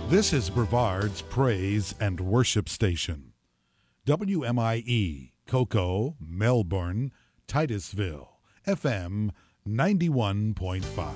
This is Brevard's Praise and Worship Station. WMIE, Cocoa, Melbourne, Titusville, FM 91.5.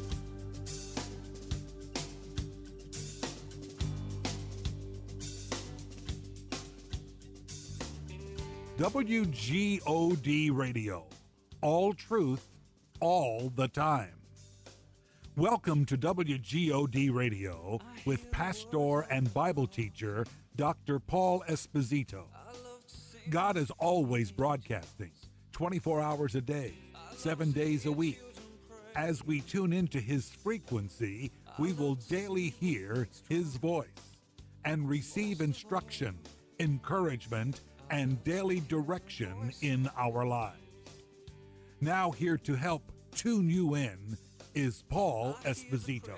WGOD Radio, all truth, all the time. Welcome to WGOD Radio with pastor and Bible teacher Dr. Paul Esposito. God is always broadcasting 24 hours a day, 7 days a week. As we tune into his frequency, we will daily hear his voice and receive instruction, encouragement, and daily direction in our lives. Now here to help tune you in is Paul Esposito.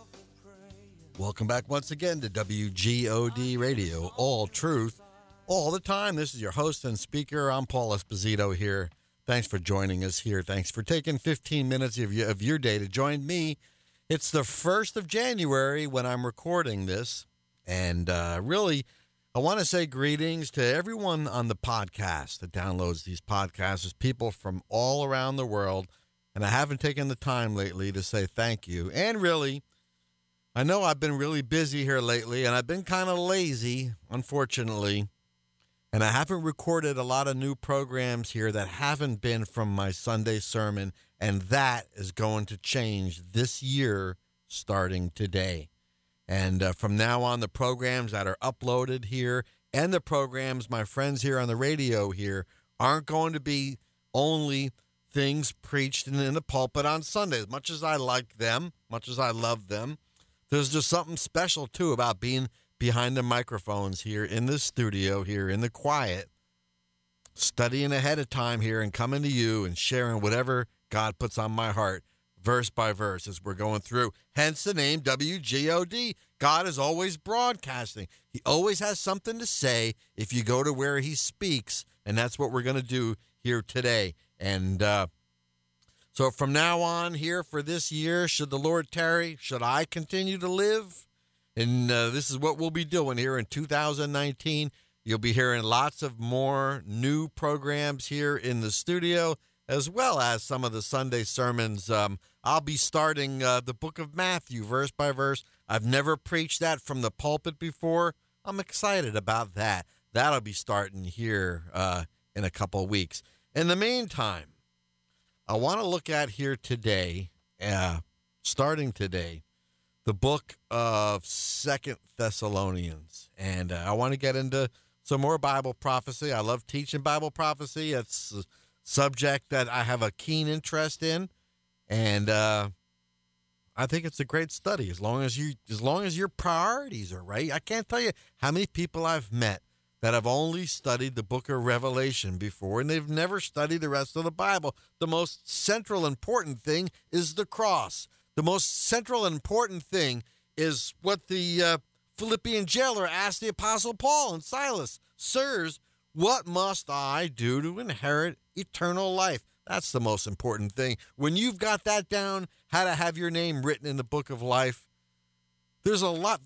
Welcome back once again to WGOD Radio, all truth, all the time. This is your host and speaker. I'm Paul Esposito here. Thanks for joining us here. Thanks for taking 15 minutes of your day to join me. It's the 1st of January when I'm recording this, and really, I want to say greetings to everyone on the podcast that downloads these podcasts. There's people from all around the world. And I haven't taken the time lately to say thank you. And really, I know I've been really busy here lately, and I've been kind of lazy, unfortunately. And I haven't recorded a lot of new programs here that haven't been from my Sunday sermon. And that is going to change this year, starting today. And from now on, the programs that are uploaded here and the programs my friends here on the radio here aren't going to be only things preached in the pulpit on Sunday. As much as I like them, much as I love them, there's just something special, too, about being behind the microphones here in the studio, here in the quiet, studying ahead of time here and coming to you and sharing whatever God puts on my heart, verse by verse, as we're going through. Hence the name WGOD. God is always broadcasting. He always has something to say if you go to where he speaks, and that's what we're going to do here today. And so from now on here for this year, should the Lord tarry, should I continue to live? And this is what we'll be doing here in 2019. You'll be hearing lots of more new programs here in the studio, as well as some of the Sunday sermons. I'll be starting the book of Matthew, verse by verse. I've never preached that from the pulpit before. I'm excited about that. That'll be starting here in a couple of weeks. In the meantime, I want to look at here today, starting today, the book of 2 Thessalonians. And I want to get into some more Bible prophecy. I love teaching Bible prophecy. It's a subject that I have a keen interest in. And I think it's a great study as long as your priorities are right. I can't tell you how many people I've met that have only studied the book of Revelation before, and they've never studied the rest of the Bible. The most central important thing is the cross. The most central important thing is what the Philippian jailer asked the Apostle Paul and Silas. Sirs, what must I do to inherit eternal life? That's the most important thing. When you've got that down, how to have your name written in the book of life, there's a lot.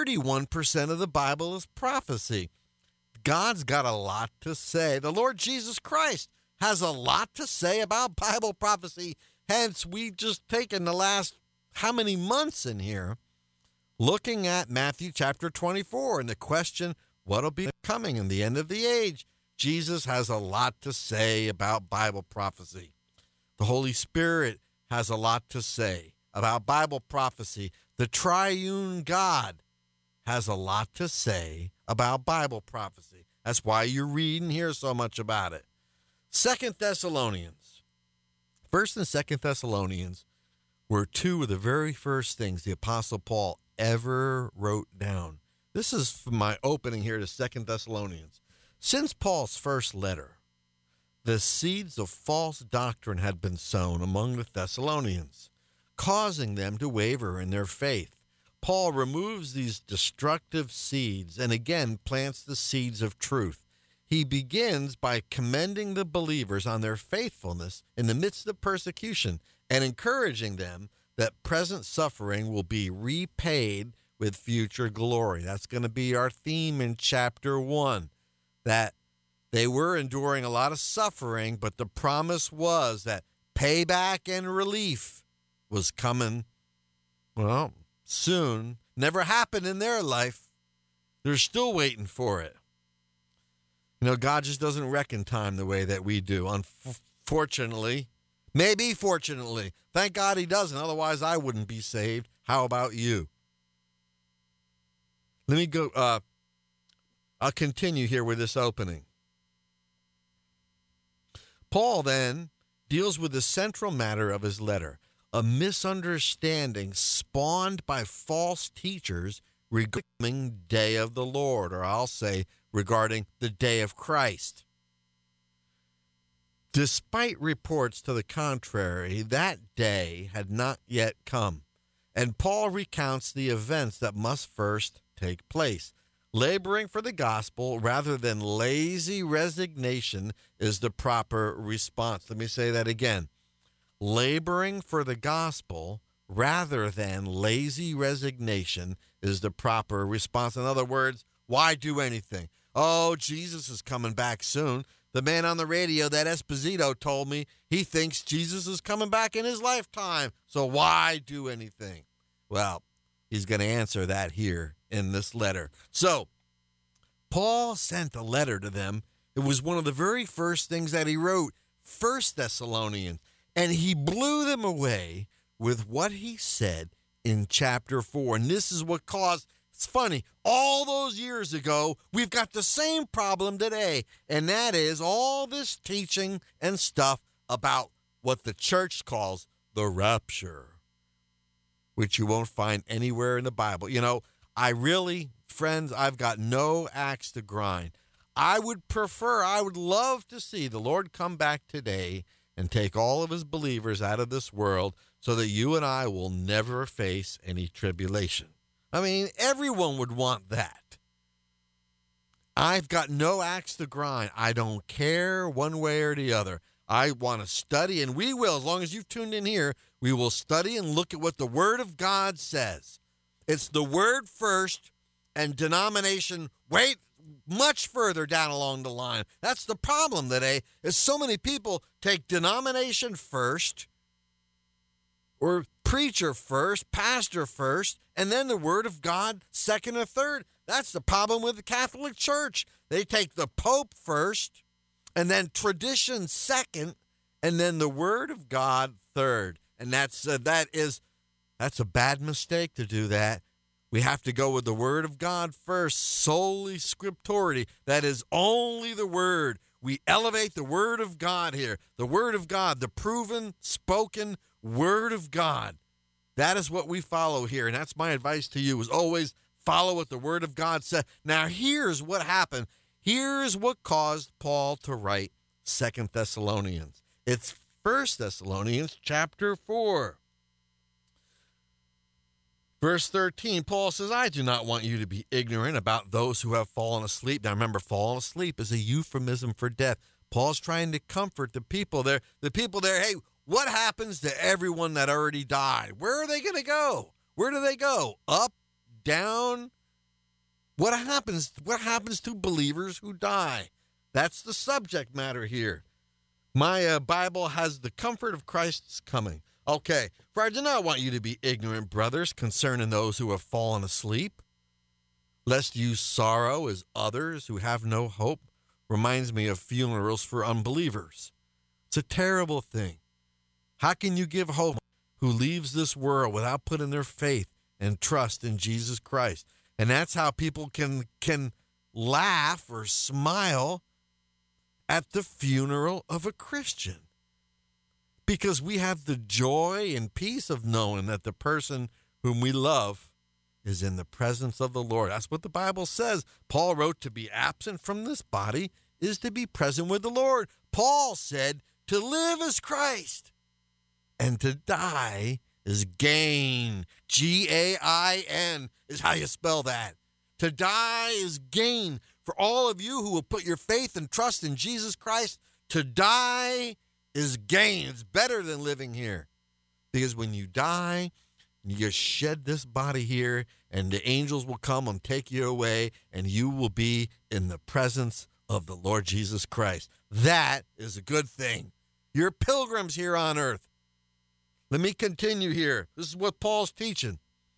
31% of the Bible is prophecy. God's got a lot to say. The Lord Jesus Christ has a lot to say about Bible prophecy. Hence, we've just taken the last how many months in here looking at Matthew chapter 24 and the question, what'll be coming in the end of the age? Jesus has a lot to say about Bible prophecy. The Holy Spirit has a lot to say about Bible prophecy. The triune God has a lot to say about Bible prophecy. That's why you read and hear so much about it. 2 Thessalonians. 1st and 2nd Thessalonians were two of the very first things the Apostle Paul ever wrote down. This is from my opening here to 2 Thessalonians. Since Paul's first letter, the seeds of false doctrine had been sown among the Thessalonians, causing them to waver in their faith. Paul removes these destructive seeds and again plants the seeds of truth. He begins by commending the believers on their faithfulness in the midst of persecution and encouraging them that present suffering will be repaid with future glory. That's going to be our theme in chapter 1, that they were enduring a lot of suffering, but the promise was that payback and relief was coming, well, soon. Never happened in their life. They're still waiting for it. You know, God just doesn't reckon time the way that we do. Unfortunately, maybe fortunately. Thank God he doesn't. Otherwise, I wouldn't be saved. How about you? Let me go. I'll continue here with this opening. Paul then deals with the central matter of his letter, a misunderstanding spawned by false teachers regarding day of the Lord, or I'll say regarding the day of Christ. Despite reports to the contrary, that day had not yet come, and Paul recounts the events that must first take place. Laboring for the gospel rather than lazy resignation is the proper response. Let me say that again. Laboring for the gospel rather than lazy resignation is the proper response. In other words, why do anything? Oh, Jesus is coming back soon. The man on the radio, that Esposito, told me he thinks Jesus is coming back in his lifetime. So why do anything? Well, he's going to answer that here in this letter. So, Paul sent a letter to them. It was one of the very first things that he wrote, 1 Thessalonians, and he blew them away with what he said in chapter 4. And this is what caused, it's funny, all those years ago, we've got the same problem today, and that is all this teaching and stuff about what the church calls the rapture, which you won't find anywhere in the Bible. You know, friends, I've got no axe to grind. I would love to see the Lord come back today and take all of his believers out of this world so that you and I will never face any tribulation. I mean, everyone would want that. I've got no axe to grind. I don't care one way or the other. I want to study, and we will, as long as you've tuned in here, we will study and look at what the Word of God says. It's the Word first and denomination much further down along the line. That's the problem today, is so many people take denomination first, or preacher first, pastor first, and then the Word of God second or third. That's the problem with the Catholic Church. They take the Pope first, and then tradition second, and then the Word of God third. And that's a bad mistake to do that. We have to go with the Word of God first, solely scripturally. That is only the Word. We elevate the Word of God here. The Word of God, the proven, spoken Word of God. That is what we follow here, and that's my advice to you, is always follow what the Word of God said. Now, here's what happened. Here's what caused Paul to write 2 Thessalonians. It's 1 Thessalonians chapter 4. Verse 13, Paul says, I do not want you to be ignorant about those who have fallen asleep. Now remember, fallen asleep is a euphemism for death. Paul's trying to comfort the people there. Hey, what happens to everyone that already died? Where are they going to go? Where do they go? Up, down? What happens to believers who die? That's the subject matter here. My Bible has the comfort of Christ's coming. Okay, for I do not want you to be ignorant, brothers, concerning those who have fallen asleep, lest you sorrow as others who have no hope. Reminds me of funerals for unbelievers. It's a terrible thing. How can you give hope who leaves this world without putting their faith and trust in Jesus Christ? And that's how people can laugh or smile at the funeral of a Christian. Because we have the joy and peace of knowing that the person whom we love is in the presence of the Lord. That's what the Bible says. Paul wrote, to be absent from this body is to be present with the Lord. Paul said, to live is Christ, and to die is gain. G-A-I-N is how you spell that. To die is gain. For all of you who will put your faith and trust in Jesus Christ, to die is gain. It's better than living here. Because when you die, you shed this body here, and the angels will come and take you away, and you will be in the presence of the Lord Jesus Christ. That is a good thing. You're pilgrims here on earth. Let me continue here. This is what Paul's teaching.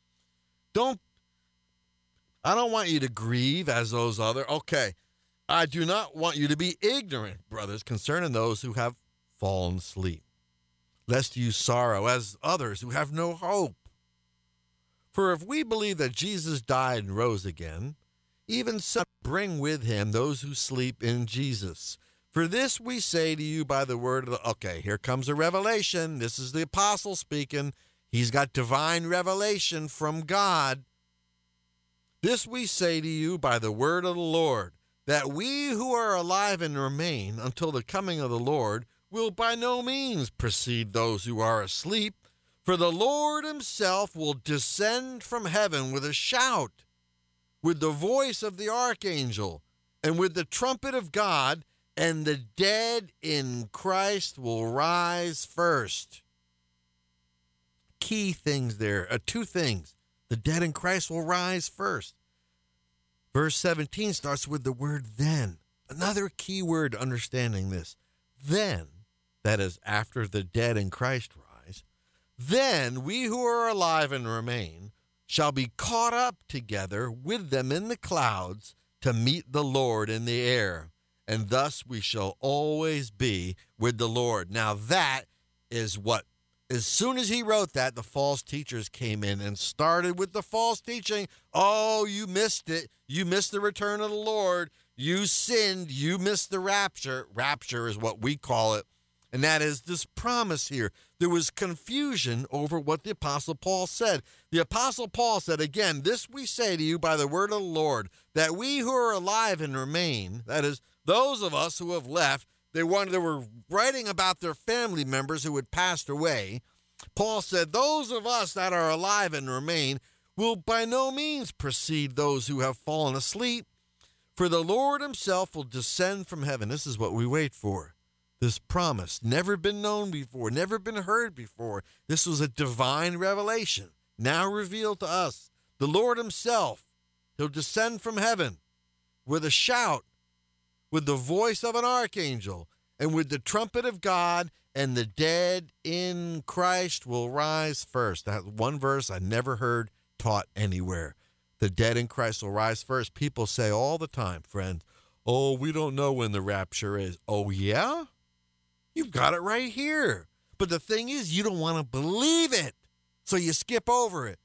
I don't want you to grieve as those other. Okay. I do not want you to be ignorant, brothers, concerning those who have fallen asleep, lest you sorrow as others who have no hope. For if we believe that Jesus died and rose again, even so bring with him those who sleep in Jesus. For this we say to you by the word of the... Okay, here comes a revelation. This is the apostle speaking. He's got divine revelation from God. This we say to you by the word of the Lord, that we who are alive and remain until the coming of the Lord will by no means precede those who are asleep. For the Lord himself will descend from heaven with a shout, with the voice of the archangel, and with the trumpet of God, and the dead in Christ will rise first. Key things there, two things. The dead in Christ will rise first. Verse 17 starts with the word then. Another key word understanding this. Then, that is after the dead in Christ rise, then we who are alive and remain shall be caught up together with them in the clouds to meet the Lord in the air. And thus we shall always be with the Lord. Now that is what, as soon as he wrote that, the false teachers came in and started with the false teaching. Oh, you missed it. You missed the return of the Lord. You sinned. You missed the rapture. Rapture is what we call it. And that is this promise here. There was confusion over what the Apostle Paul said. The Apostle Paul said, again, this we say to you by the word of the Lord, that we who are alive and remain, that is, those of us who have left, they were writing about their family members who had passed away. Paul said, those of us that are alive and remain will by no means precede those who have fallen asleep. For the Lord himself will descend from heaven. This is what we wait for. This promise, never been known before, never been heard before. This was a divine revelation, now revealed to us. The Lord himself, he'll descend from heaven with a shout, with the voice of an archangel, and with the trumpet of God, and the dead in Christ will rise first. That one verse I never heard taught anywhere. The dead in Christ will rise first. People say all the time, friends, oh, we don't know when the rapture is. Oh, yeah? You've got it right here. But the thing is, you don't want to believe it, so you skip over it.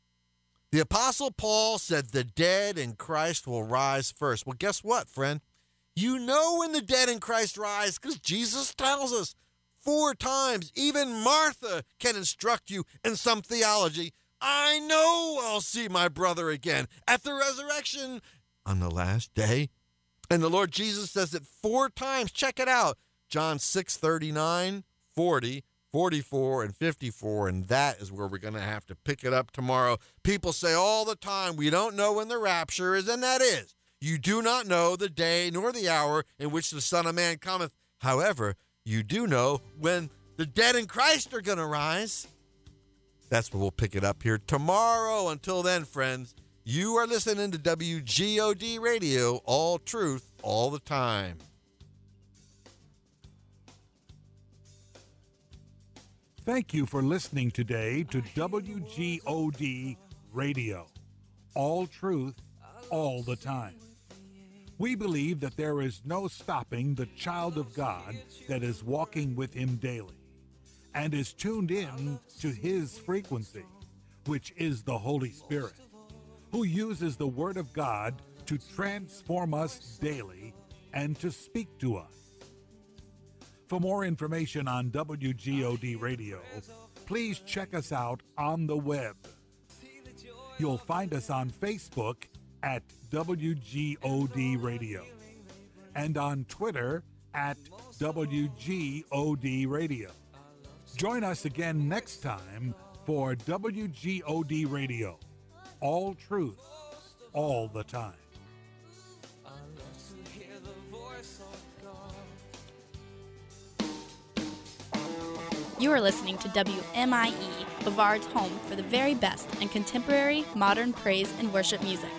The Apostle Paul said the dead in Christ will rise first. Well, guess what, friend? You know when the dead in Christ rise because Jesus tells us 4 times. Even Martha can instruct you in some theology. I know I'll see my brother again at the resurrection on the last day. And the Lord Jesus says it 4 times. Check it out. John 6:39, 40, 44, and 54. And that is where we're going to have to pick it up tomorrow. People say all the time, we don't know when the rapture is, and that is. You do not know the day nor the hour in which the Son of Man cometh. However, you do know when the dead in Christ are going to rise. That's where we'll pick it up here tomorrow. Until then, friends, you are listening to WGOD Radio, all truth, all the time. Thank you for listening today to WGOD Radio, all truth, all the time. We believe that there is no stopping the child of God that is walking with him daily and is tuned in to his frequency, which is the Holy Spirit, who uses the Word of God to transform us daily and to speak to us. For more information on WGOD Radio, please check us out on the web. You'll find us on Facebook at WGOD Radio and on Twitter at WGOD Radio. Join us again next time for WGOD Radio, all truth, all the time. You are listening to WMIE, Bavard's home for the very best in contemporary, modern praise and worship music.